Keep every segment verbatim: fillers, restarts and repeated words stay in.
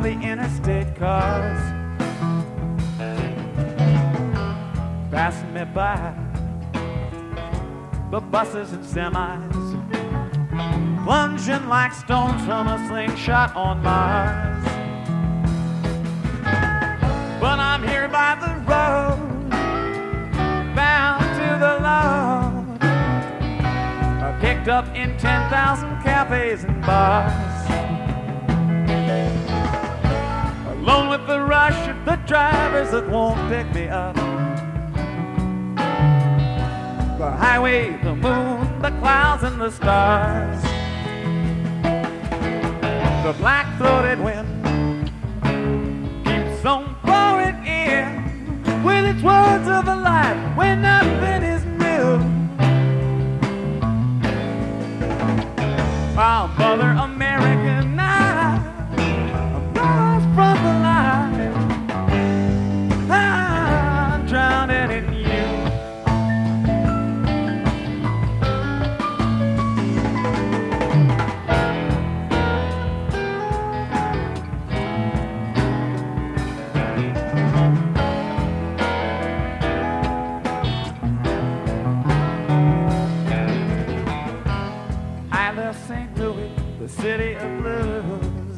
the interstate cars passing me by, the buses and semis plunging like stones from a slingshot on Mars. But I'm here by the road, bound to the Lord, picked up in ten thousand cafes and bars, alone with the rush of the drivers that won't pick me up. The highway, the moon, the clouds and the stars. The black-throated wind keeps on blowing in with its words of a life when nothing is new. While Mother America and I are lost from the light, I'm drowning in you. Saint Louis, the city of blues.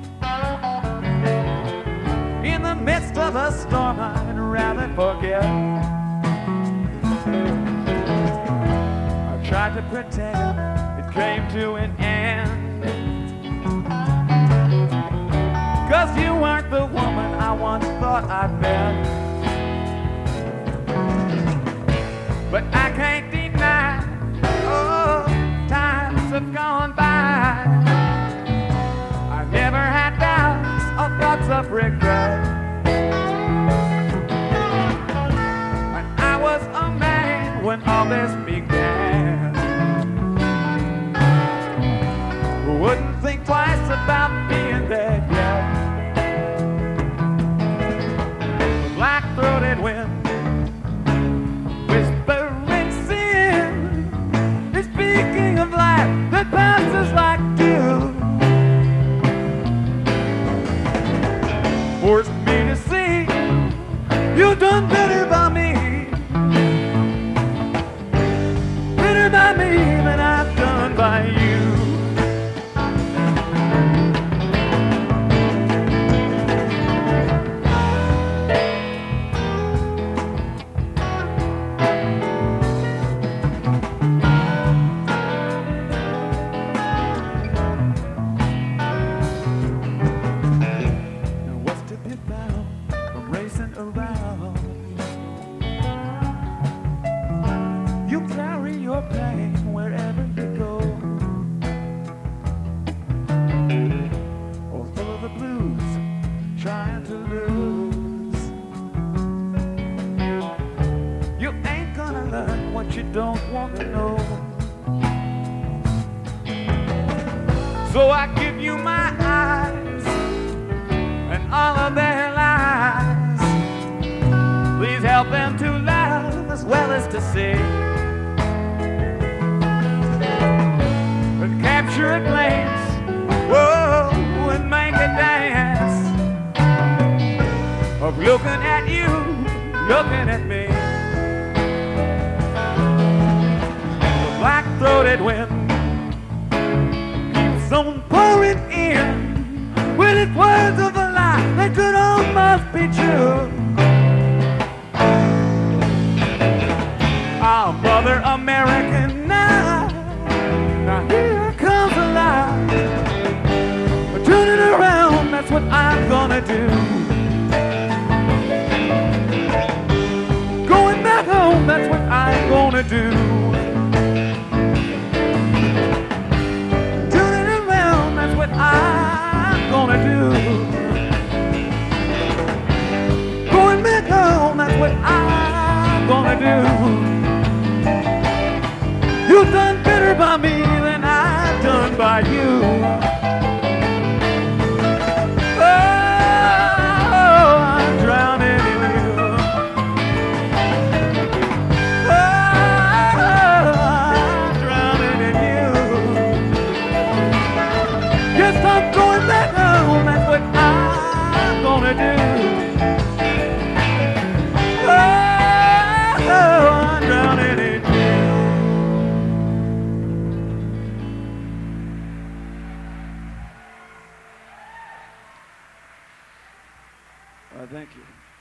In the midst of a storm I'd rather forget. I tried to pretend it came to an end, 'cause you weren't the woman I once thought I'd met. But I can't deny, oh, times have gone by. I never had doubts or thoughts of regret. And I was a man when all this began, who wouldn't think twice about being dead yet. The black-throated wind whispering sin is speaking of life that passes like dew, forced me to see you've done better by me, better by me than I've done by you. So I give you my eyes and all of their lies. Please help them to love as well as to see, but capture a glance, whoa, and make a dance of looking at you, looking at me. The black-throated wind on pouring in with its words of a lie that could almost be true. Our Mother America now, now here comes a lie. But turn it around, that's what I'm gonna do. Going back home, that's what I'm gonna do. I'm gonna do. Going back home, that's what I'm gonna do. You've done better by me than I've done by you. Oh, I'm drowning in you. Oh, I'm drowning in you. Yes, I'm going back home, that's what I you.